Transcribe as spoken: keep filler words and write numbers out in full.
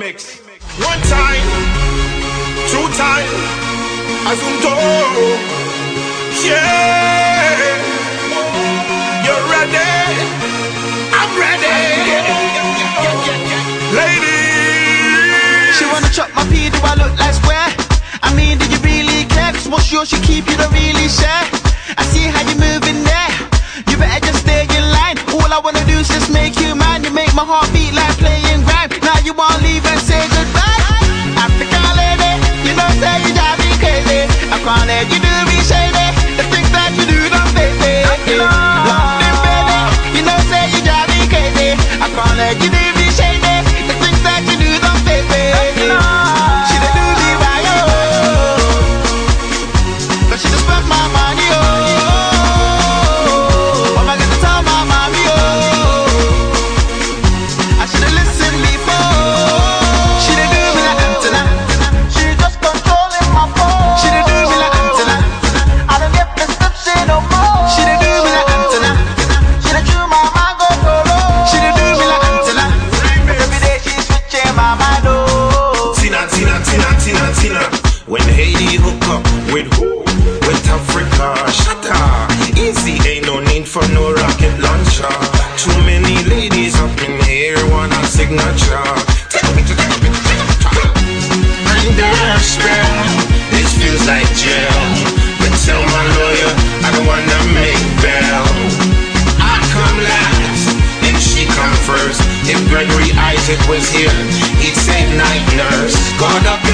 remix. One time, two time, Azunto. Yeah, you're ready. I'm ready. Ladies, she wanna chop my pee, do I look like square? I mean, do you really care? Cause what's yours she keep, you don't really share. I see how you moving there. You better just stay in line. All I wanna do is just make you mine. You make my heart beat like playing grime. Now you wanna leave and say goodbye. African lady, you know say you drive me crazy. I can't let you do me shady. The things that you do don't face me. London baby, you know say you drive me crazy. I can't let you do me shady. The things that you do don't face me. She done do me right, oh, but she just spent my money, oh. When Haiti hook up with who? With Africa, shut up. Easy, ain't no need for no rocket launcher. Too many ladies up in here want a signature. Take a picture, take a picture, take a picture. Under her spell, this feels like jail. But tell my lawyer, I don't wanna make bail. I come last, and she come first. If Gregory Isaac was here, he'd say night nurse. God up